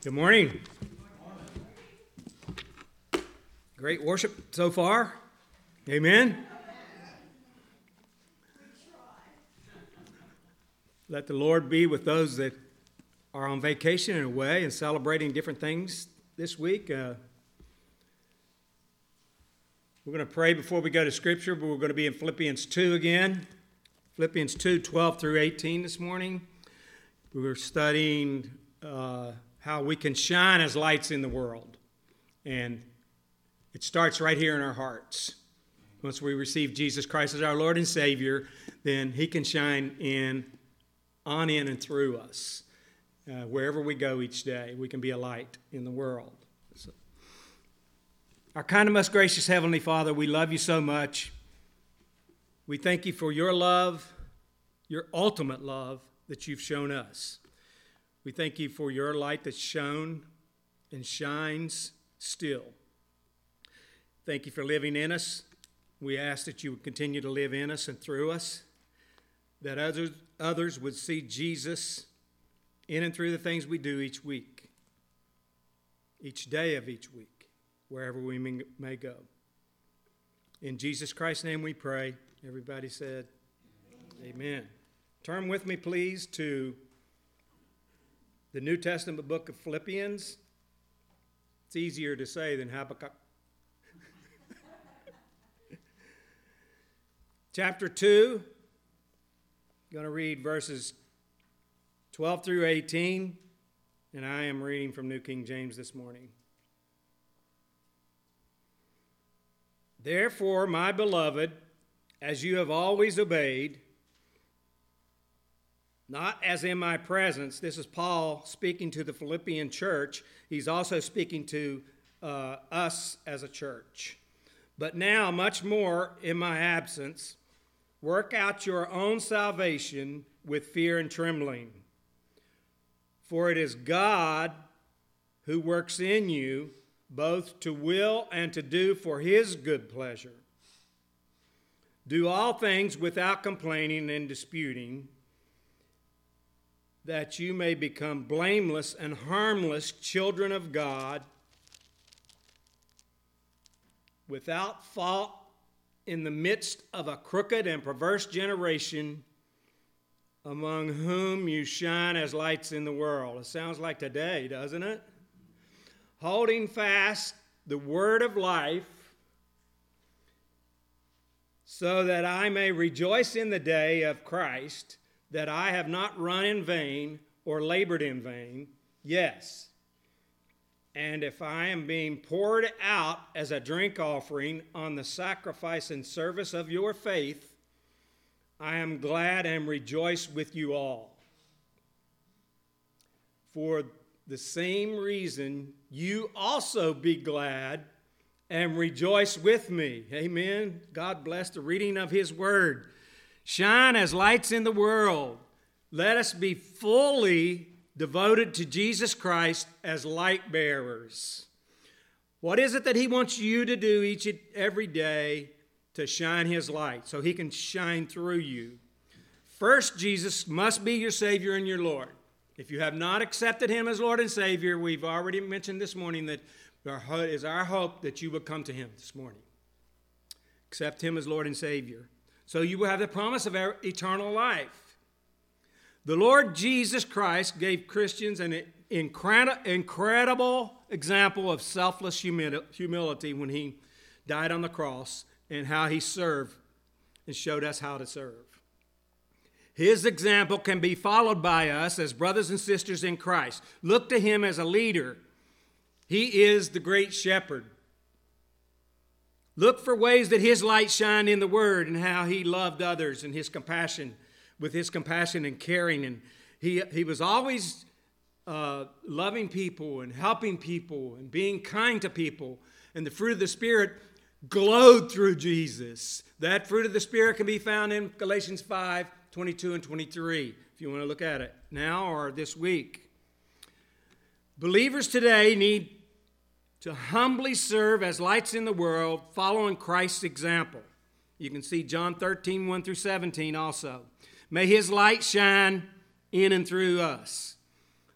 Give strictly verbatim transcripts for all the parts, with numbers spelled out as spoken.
Good morning. Great worship so far. Amen. Let the Lord be with those that are on vacation and away and celebrating different things this week. Uh, we're going to pray before we go to Scripture, but we're going to be in Philippians two again. Philippians two, twelve through eighteen this morning. We were studying uh, how we can shine as lights in the world. And it starts right here in our hearts. Once we receive Jesus Christ as our Lord and Savior, then He can shine in, on in and through us. Uh, wherever we go each day, we can be a light in the world. So, our kind and most gracious Heavenly Father, we love you so much. We thank you for your love, your ultimate love that you've shown us. We thank you for your light that's shone and shines still. Thank you for living in us. We ask that you would continue to live in us and through us, that others, others would see Jesus in and through the things we do each week, each day of each week, wherever we may go. In Jesus Christ's name we pray. Everybody said, Amen. Amen. Turn with me, please, to the New Testament book of Philippians. It's easier to say than Habakkuk. Chapter two, I'm going to read verses twelve through eighteen, and I am reading from New King James this morning. Therefore, my beloved, as you have always obeyed, not as in my presence. This is Paul speaking to the Philippian church. He's also speaking to uh, us as a church. But now, much more in my absence, work out your own salvation with fear and trembling. For it is God who works in you both to will and to do for his good pleasure. Do all things without complaining and disputing, that you may become blameless and harmless children of God, without fault in the midst of a crooked and perverse generation, among whom you shine as lights in the world. It sounds like today, doesn't it? Holding fast the word of life, so that I may rejoice in the day of Christ, that I have not run in vain or labored in vain. Yes, and if I am being poured out as a drink offering on the sacrifice and service of your faith, I am glad and rejoice with you all. For the same reason, you also be glad and rejoice with me. Amen. God bless the reading of his word. Shine as lights in the world. Let us be fully devoted to Jesus Christ as light bearers. What is it that he wants you to do each and every day to shine his light so he can shine through you? First, Jesus must be your Savior and your Lord. If you have not accepted him as Lord and Savior, we've already mentioned this morning that it is our hope that you will come to him this morning. Accept him as Lord and Savior, so you will have the promise of eternal life. The Lord Jesus Christ gave Christians an incredible example of selfless humility when he died on the cross, and how he served and showed us how to serve. His example can be followed by us as brothers and sisters in Christ. Look to him as a leader. He is the great shepherd. Look for ways that his light shined in the word, and how he loved others, and his compassion, with his compassion and caring. And he, he was always uh, loving people and helping people and being kind to people. And the fruit of the Spirit glowed through Jesus. That fruit of the Spirit can be found in Galatians five, twenty-two and twenty-three, if you want to look at it now or this week. Believers today need to humbly serve as lights in the world, following Christ's example. You can see John thirteen, one through seventeen also. May his light shine in and through us.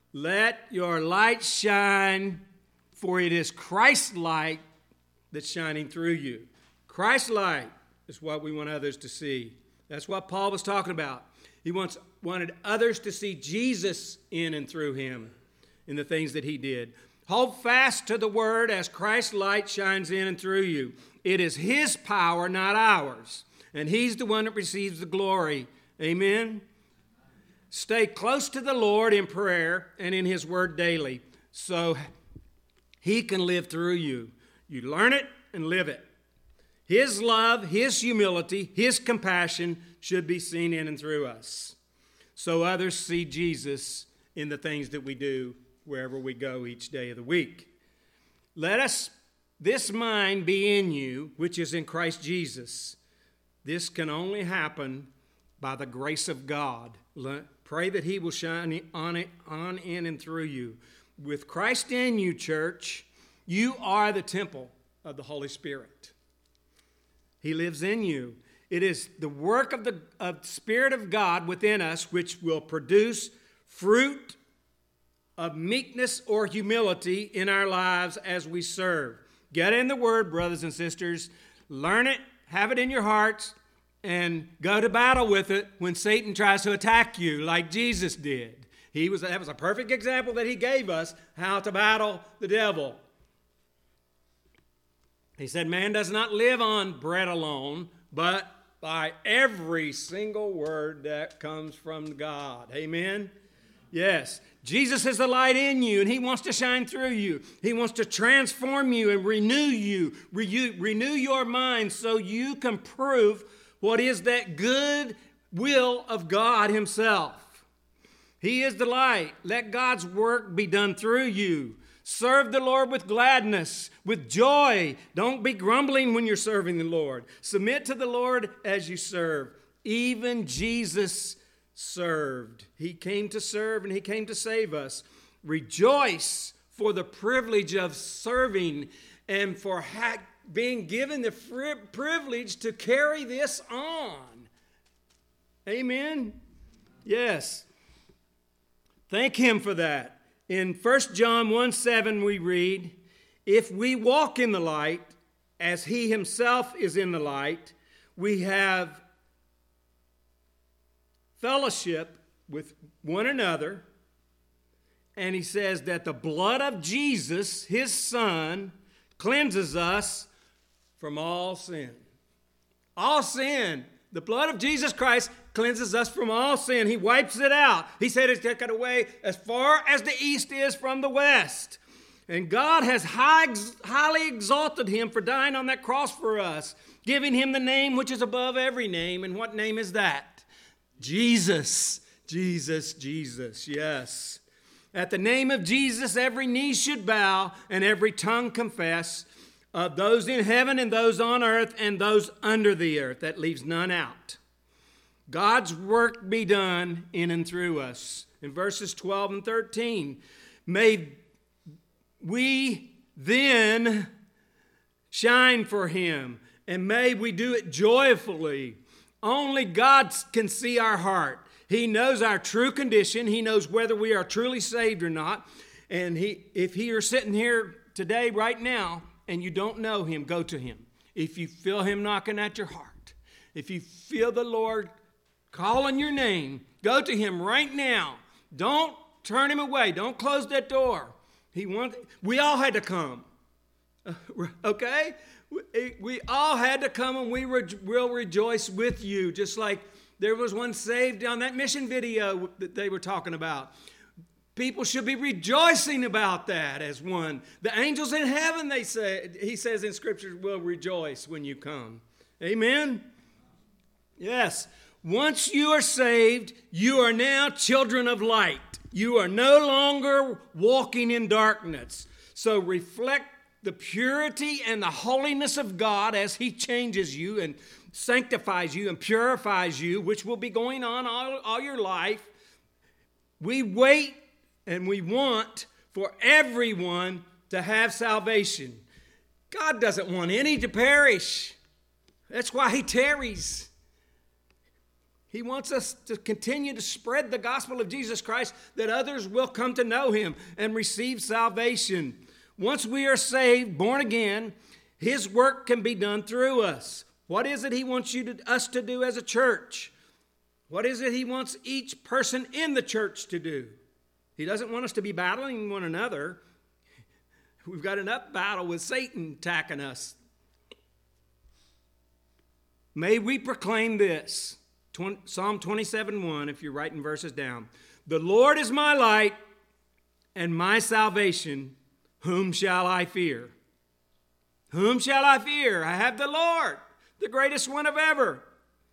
Let your light shine, for it is Christ's light that's shining through you. Christ's light is what we want others to see. That's what Paul was talking about. He wants wanted others to see Jesus in and through him in the things that he did. Hold fast to the word as Christ's light shines in and through you. It is his power, not ours. And he's the one that receives the glory. Amen? Stay close to the Lord in prayer and in his word daily so he can live through you. You learn it and live it. His love, his humility, his compassion should be seen in and through us, so others see Jesus in the things that we do wherever we go each day of the week. Let us, this mind be in you, which is in Christ Jesus. This can only happen by the grace of God. Pray that he will shine on, it, on in and through you. With Christ in you, church, you are the temple of the Holy Spirit. He lives in you. It is the work of the of Spirit of God within us which will produce fruit of meekness or humility in our lives as we serve. Get in the Word, brothers and sisters. Learn it, have it in your hearts, and go to battle with it when Satan tries to attack you like Jesus did. He was, that was a perfect example that he gave us how to battle the devil. He said, man does not live on bread alone, but by every single word that comes from God. Amen? Yes. Jesus is the light in you, and he wants to shine through you. He wants to transform you and renew you, renew, renew your mind so you can prove what is that good will of God himself. He is the light. Let God's work be done through you. Serve the Lord with gladness, with joy. Don't be grumbling when you're serving the Lord. Submit to the Lord as you serve. Even Jesus served. He came to serve and he came to save us. Rejoice for the privilege of serving and for ha- being given the fri- privilege to carry this on. Amen? Yes. Thank him for that. In First John one seven we read, if we walk in the light, as he himself is in the light, we have fellowship with one another. And he says that the blood of Jesus, his Son, cleanses us from all sin. All sin. The blood of Jesus Christ cleanses us from all sin. He wipes it out. He said it's taken away as far as the east is from the west. And God has high, highly exalted him for dying on that cross for us, giving him the name which is above every name. And what name is that? Jesus. Jesus, Jesus, yes. At the name of Jesus, every knee should bow and every tongue confess, of those in heaven and those on earth and those under the earth. That leaves none out. God's work be done in and through us. In verses twelve and thirteen, may we then shine for him, and may we do it joyfully. Only God can see our heart. He knows our true condition. He knows whether we are truly saved or not. And he, if he are sitting here today, right now, and you don't know him, go to him. If you feel him knocking at your heart, if you feel the Lord calling your name, go to him right now. Don't turn him away. Don't close that door. He wants. We all had to come. Okay? We, we all had to come, and we re- will rejoice with you, just like there was one saved on that mission video that they were talking about. People should be rejoicing about that as one. The angels in heaven, they say, he says in Scripture, will rejoice when you come. Amen? Yes. Once you are saved, you are now children of light. You are no longer walking in darkness. So reflect the purity and the holiness of God as he changes you and sanctifies you and purifies you, which will be going on all, all your life. We wait and we want for everyone to have salvation. God doesn't want any to perish. That's why he tarries. He wants us to continue to spread the gospel of Jesus Christ, that others will come to know him and receive salvation. Once we are saved, born again, his work can be done through us. What is it he wants you to, us to do as a church? What is it he wants each person in the church to do? He doesn't want us to be battling one another. We've got enough battle with Satan attacking us. May we proclaim this. Psalm twenty-seven one, if you're writing verses down. The Lord is my light and my salvation. Whom shall I fear? Whom shall I fear? I have the Lord, the greatest one of ever.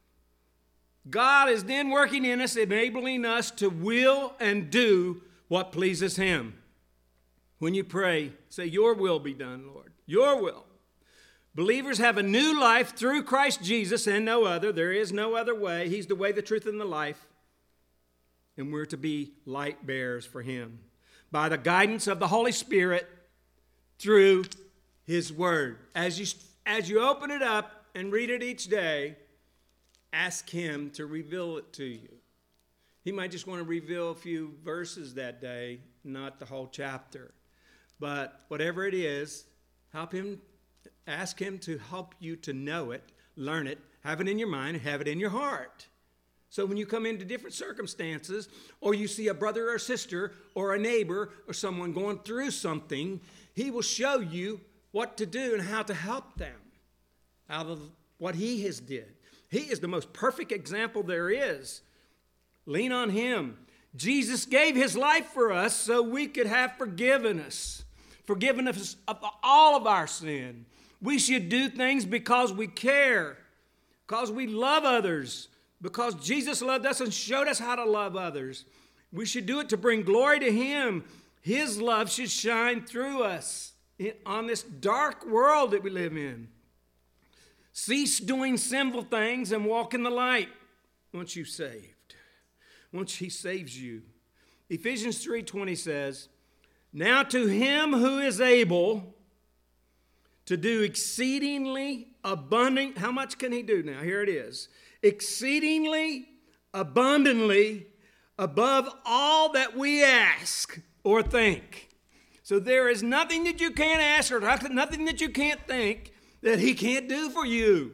God is then working in us, enabling us to will and do what pleases him. When you pray, say, your will be done, Lord. Your will. Believers have a new life through Christ Jesus and no other. There is no other way. He's the way, the truth, and the life. And we're to be light bearers for him by the guidance of the Holy Spirit through his word. As you, as you open it up and read it each day, ask him to reveal it to you. He might just want to reveal a few verses that day, not the whole chapter. But whatever it is, help him. Ask him to help you to know it, learn it, have it in your mind, and have it in your heart. So when you come into different circumstances, or you see a brother or sister or a neighbor or someone going through something, he will show you what to do and how to help them out of what he has did. He is the most perfect example there is. Lean on him. Jesus gave his life for us so we could have forgiveness, forgiven us of all of our sin. We should do things because we care, because we love others, because Jesus loved us and showed us how to love others. We should do it to bring glory to him. His love should shine through us on this dark world that we live in. Cease doing sinful things and walk in the light once you're saved, once he saves you. Ephesians three twenty says, now to him who is able to do exceedingly abundant. How much can he do now? Here it is. Exceedingly abundantly above all that we ask or think. So there is nothing that you can't ask or nothing that you can't think that he can't do for you.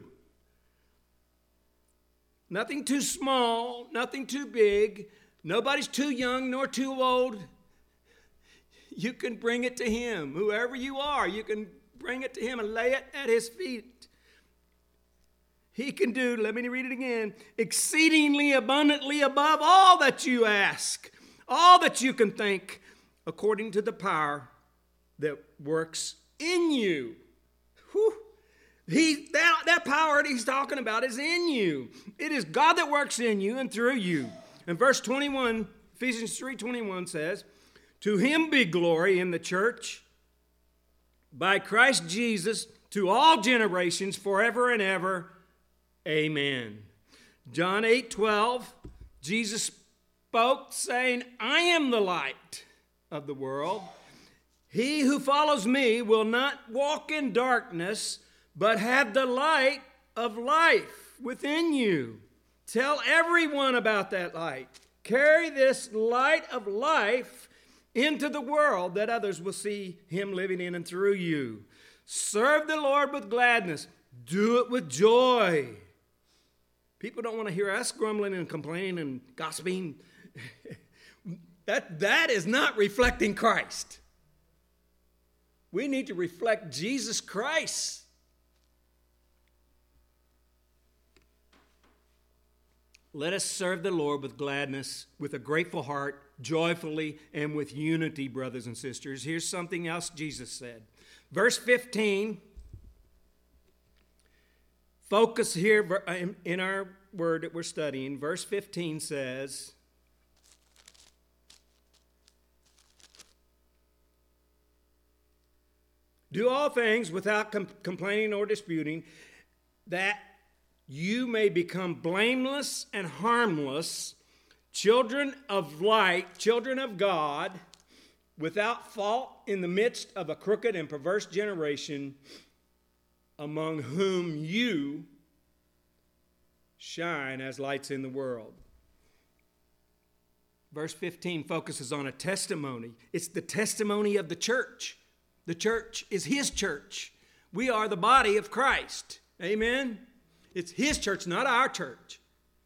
Nothing too small, nothing too big. Nobody's too young nor too old. You can bring it to him. Whoever you are, you can bring it to him and lay it at his feet. He can do, let me read it again, exceedingly abundantly above all that you ask, all that you can think, according to the power that works in you. Whew. He, that, that power that he's talking about is in you. It is God that works in you and through you. And verse twenty-one, Ephesians three twenty-one says, to him be glory in the church by Christ Jesus to all generations forever and ever. Amen. John eight twelve, Jesus spoke saying, I am the light of the world. He who follows me will not walk in darkness, but have the light of life within you. Tell everyone about that light. Carry this light of life into the world that others will see him living in and through you. Serve the Lord with gladness. Do it with joy. People don't want to hear us grumbling and complaining and gossiping. that, that is not reflecting Christ. We need to reflect Jesus Christ. Let us serve the Lord with gladness, with a grateful heart, joyfully, and with unity, brothers and sisters. Here's something else Jesus said. Verse fifteen, focus here in our word that we're studying. Verse fifteen says, do all things without com- complaining or disputing, that you may become blameless and harmless, children of light, children of God, without fault in the midst of a crooked and perverse generation, among whom you shine as lights in the world. Verse fifteen focuses on a testimony. It's the testimony of the church. The church is his church. We are the body of Christ. Amen? It's his church, not our church.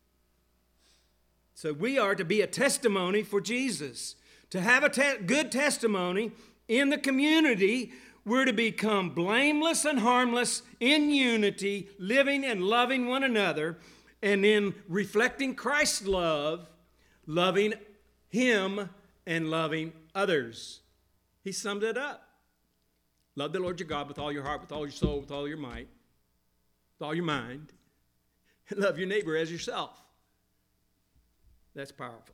So we are to be a testimony for Jesus. To have a te- good testimony in the community, we're to become blameless and harmless in unity, living and loving one another, and in reflecting Christ's love, loving him and loving others. He summed it up. Love the Lord your God with all your heart, with all your soul, with all your might, with all your mind. And love your neighbor as yourself. That's powerful.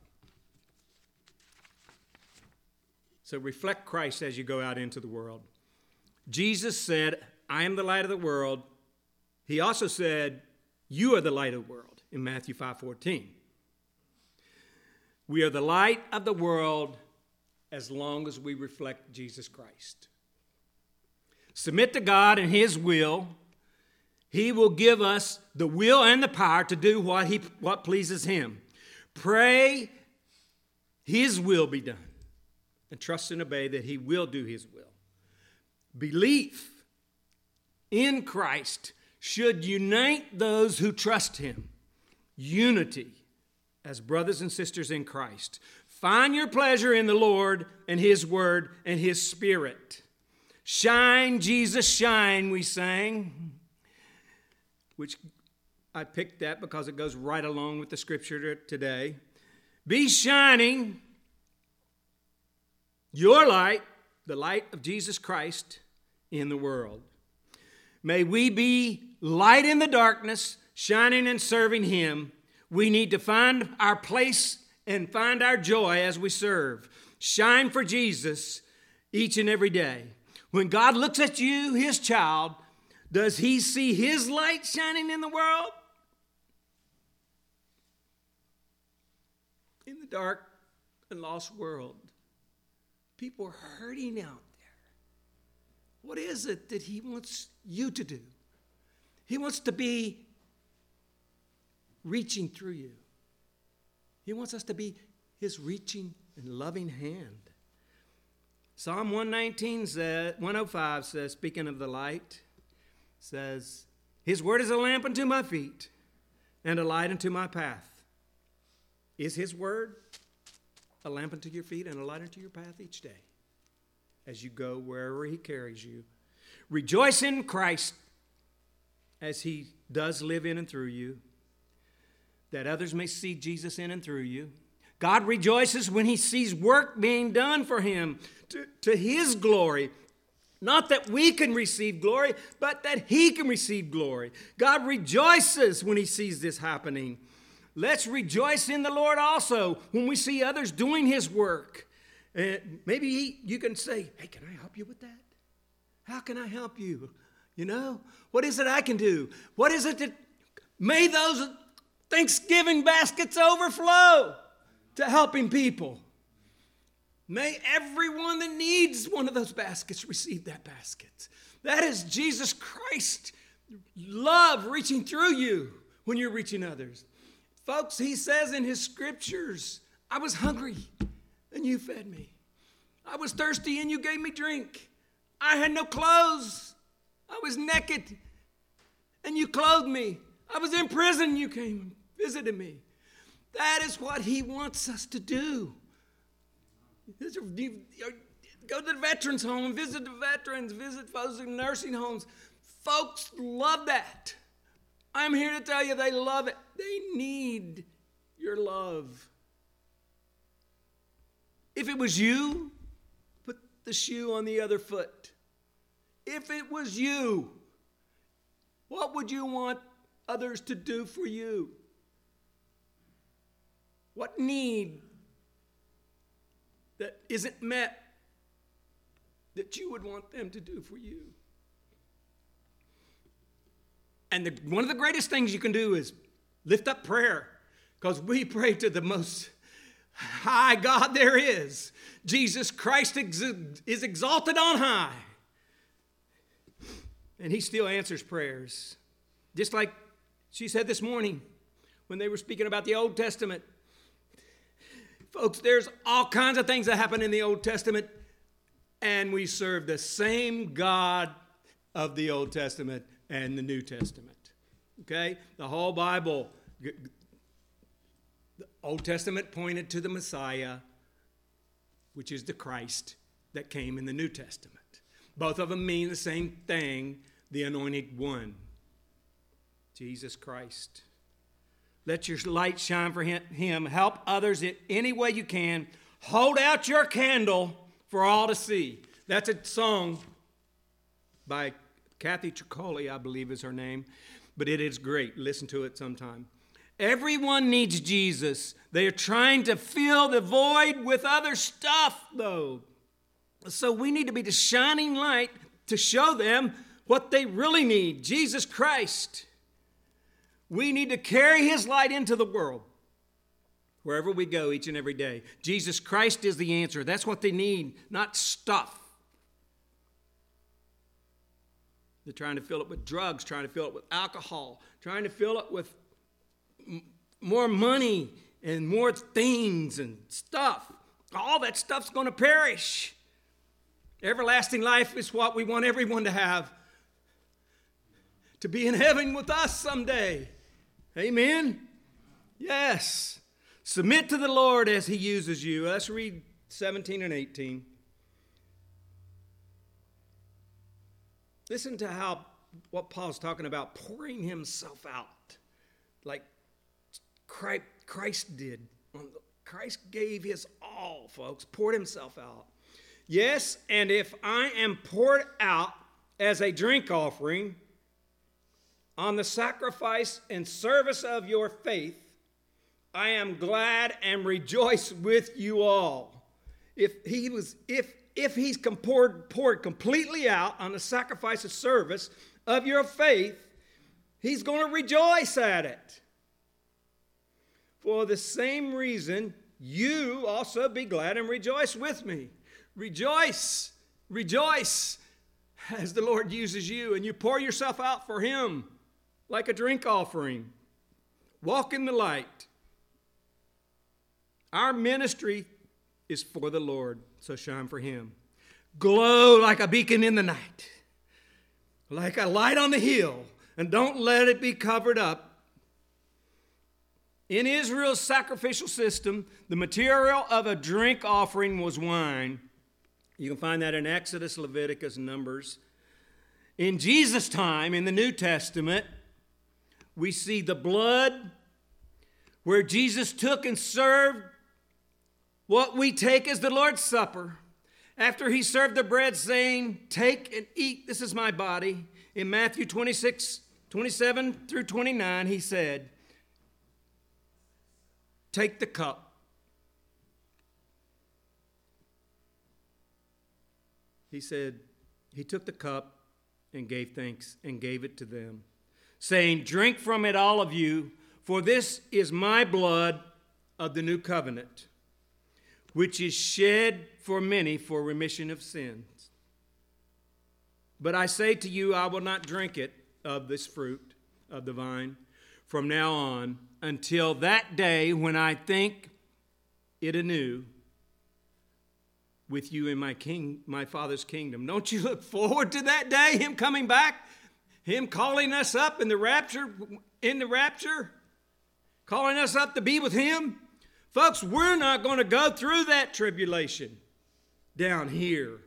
So reflect Christ as you go out into the world. Jesus said, I am the light of the world. He also said, you are the light of the world in Matthew five fourteen. We are the light of the world as long as we reflect Jesus Christ. Submit to God and his will. He will give us the will and the power to do what he what pleases him. Pray his will be done. And trust and obey that he will do his will. Belief in Christ should unite those who trust him. Unity as brothers and sisters in Christ. Find your pleasure in the Lord and his word and his spirit. Shine, Jesus, shine, we sang. Which I picked that because it goes right along with the scripture today. Be shining your light, the light of Jesus Christ, in the world. May we be light in the darkness, shining and serving him. We need to find our place and find our joy as we serve. Shine for Jesus each and every day. When God looks at you, his child, does he see his light shining in the world? In the dark and lost world, people are hurting out there. What is it that he wants you to do? He wants to be reaching through you. He wants us to be his reaching and loving hand. Psalm one nineteen says, one oh five says, speaking of the light, says, his word is a lamp unto my feet and a light unto my path. Is his word a lamp unto your feet and a light unto your path each day as you go wherever he carries you? Rejoice in Christ as he does live in and through you, that others may see Jesus in and through you. God rejoices when he sees work being done for him to, to his glory. Not that we can receive glory, but that he can receive glory. God rejoices when he sees this happening. Let's rejoice in the Lord also when we see others doing his work. Uh, maybe he, you can say, hey, can I help you with that? How can I help you? You know, what is it I can do? What is it that, may those Thanksgiving baskets overflow to helping people. May everyone that needs one of those baskets receive that basket. That is Jesus Christ, love reaching through you when you're reaching others. Folks, he says in his scriptures, I was hungry and you fed me. I was thirsty and you gave me drink. I had no clothes. I was naked and you clothed me. I was in prison and you came and visited me. That is what he wants us to do. Go to the veterans home and visit the veterans, visit folks in nursing homes. Folks love that. I'm here to tell you they love it. They need your love. If it was you, put the shoe on the other foot. If it was you, what would you want others to do for you? What need that isn't met that you would want them to do for you? And the, one of the greatest things you can do is lift up prayer, because we pray to the most high God there is. Jesus Christ ex- is exalted on high. And he still answers prayers. Just like she said this morning, when they were speaking about the Old Testament. Folks, there's all kinds of things that happen in the Old Testament, and we serve the same God of the Old Testament and the New Testament. Okay? The whole Bible, the Old Testament pointed to the Messiah, which is the Christ that came in the New Testament. Both of them mean the same thing, the anointed one, Jesus Christ. Let your light shine for him. Help others in any way you can. Hold out your candle for all to see. That's a song by Kathy Tricoli, I believe is her name. But it is great. Listen to it sometime. Everyone needs Jesus. They are trying to fill the void with other stuff, though. So we need to be the shining light to show them what they really need, Jesus Christ. We need to carry his light into the world wherever we go each and every day. Jesus Christ is the answer. That's what they need, not stuff. They're trying to fill it with drugs, trying to fill it with alcohol, trying to fill it with m- more money and more things and stuff. All that stuff's going to perish. Everlasting life is what we want everyone to have. To be in heaven with us someday. Amen? Yes. Submit to the Lord as he uses you. Let's read seventeen and eighteen. Listen to how what Paul's talking about, pouring himself out like Christ did. Christ gave his all, folks, poured himself out. Yes, and if I am poured out as a drink offering on the sacrifice and service of your faith, I am glad and rejoice with you all. If he was, if if he's poured, poured completely out on the sacrifice and service of your faith, he's going to rejoice at it. For the same reason, you also be glad and rejoice with me. Rejoice, rejoice as the Lord uses you and you pour yourself out for him like a drink offering. Walk in the light. Our ministry is for the Lord, so shine for him. Glow like a beacon in the night, like a light on the hill, and don't let it be covered up. In Israel's sacrificial system, the material of a drink offering was wine. You can find that in Exodus, Leviticus, and Numbers. In Jesus' time, in the New Testament, we see the blood where Jesus took and served what we take as the Lord's Supper. After he served the bread, saying, take and eat, this is my body. In Matthew twenty-six, twenty-seven through twenty-nine, he said, take the cup. He said, he took the cup and gave thanks and gave it to them, saying, drink from it, all of you, for this is my blood of the new covenant, which is shed for many for remission of sins. But I say to you, I will not drink it of this fruit of the vine from now on until that day when I think it anew with you in my king, my Father's kingdom. Don't you look forward to that day, him coming back, him calling us up in the rapture, in the rapture, calling us up to be with him? Folks, we're not going to go through that tribulation down here.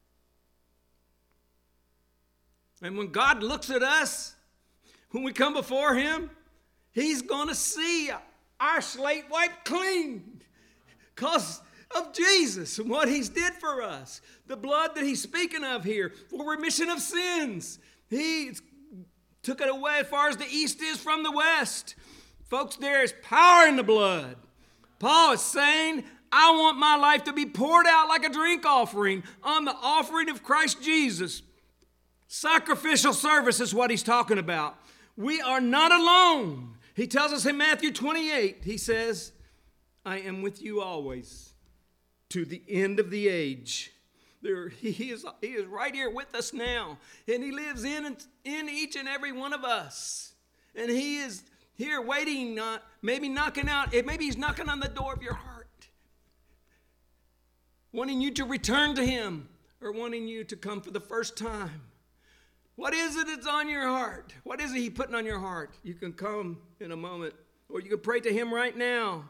And when God looks at us, when we come before him, he's going to see our slate wiped clean because of Jesus and what he's did for us. The blood that he's speaking of here for remission of sins. He took it away as far as the east is from the west. Folks, there is power in the blood. Paul is saying, I want my life to be poured out like a drink offering on the offering of Christ Jesus. Sacrificial service is what he's talking about. We are not alone. He tells us in Matthew twenty-eight, he says, I am with you always to the end of the age. There, he, is, he is right here with us now. And he lives in, in each and every one of us. And he is here waiting, uh, maybe knocking out, maybe he's knocking on the door of your heart, wanting you to return to him or wanting you to come for the first time. What is it that's on your heart? What is it he putting on your heart? You can come in a moment, or you can pray to him right now.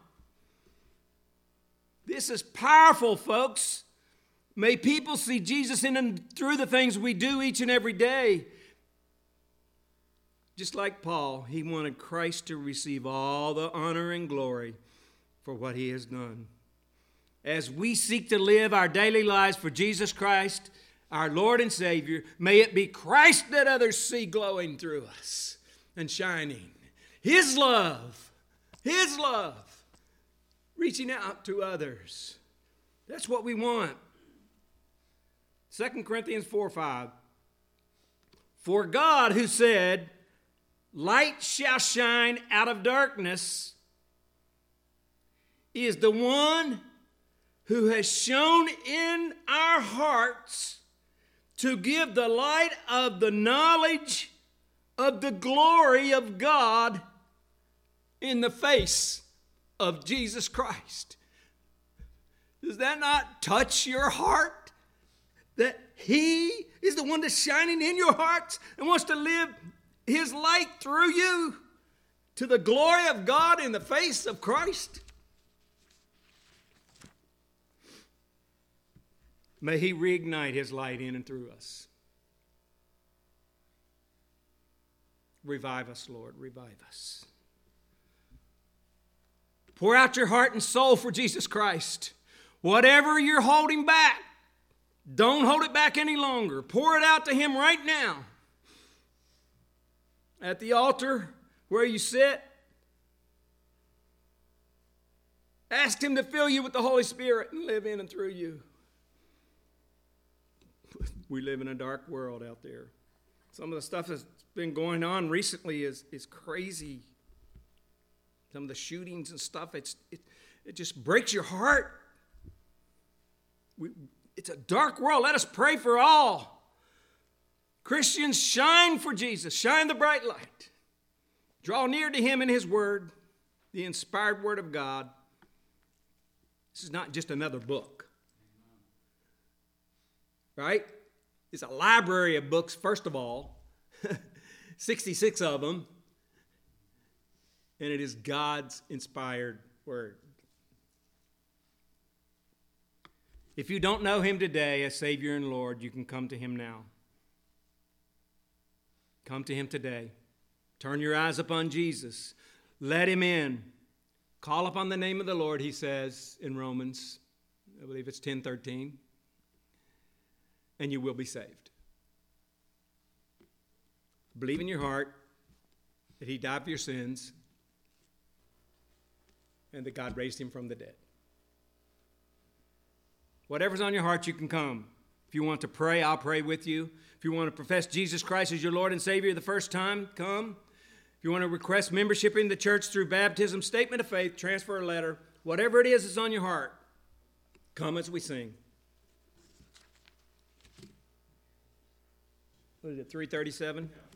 This is powerful, folks. May people see Jesus in and through the things we do each and every day. Just like Paul, he wanted Christ to receive all the honor and glory for what he has done. As we seek to live our daily lives for Jesus Christ, our Lord and Savior, may it be Christ that others see glowing through us and shining. His love, his love, reaching out to others. That's what we want. Second Corinthians four five. For God, who said, light shall shine out of darkness, is the one who has shone in our hearts to give the light of the knowledge of the glory of God in the face of Jesus Christ. Does that not touch your heart? That he is the one that's shining in your hearts and wants to live his light through you to the glory of God in the face of Christ? May he reignite his light in and through us. Revive us, Lord. Revive us. Pour out your heart and soul for Jesus Christ. Whatever you're holding back, don't hold it back any longer. Pour it out to him right now. At the altar where you sit, ask him to fill you with the Holy Spirit and live in and through you. We live in a dark world out there. Some of the stuff that's been going on recently is, is crazy. Some of the shootings and stuff, it's, it, it just breaks your heart. We, it's a dark world. Let us pray for all. Christians, shine for Jesus. Shine the bright light. Draw near to him in his word, the inspired word of God. This is not just another book. Right? It's a library of books, first of all. sixty-six of them. And it is God's inspired word. If you don't know him today as Savior and Lord, you can come to him now. Come to him today. Turn your eyes upon Jesus. Let him in. Call upon the name of the Lord, he says in Romans, I believe it's ten thirteen, and you will be saved. Believe in your heart that he died for your sins and that God raised him from the dead. Whatever's on your heart, you can come. If you want to pray, I'll pray with you. If you want to profess Jesus Christ as your Lord and Savior the first time, come. If you want to request membership in the church through baptism, statement of faith, transfer a letter, whatever it is that's on your heart, come as we sing. What is it, three thirty-seven?